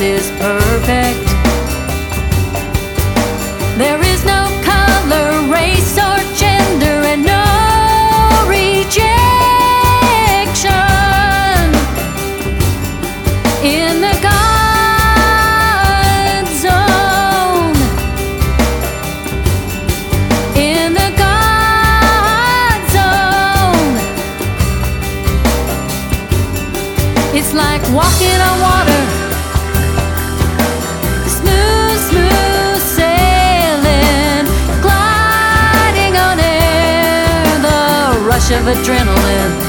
is perfect. There is no color, race, or gender, and no rejection in the God zone. In the God zone, it's like walking on water, smooth, smooth sailing, gliding on air, the rush of adrenaline.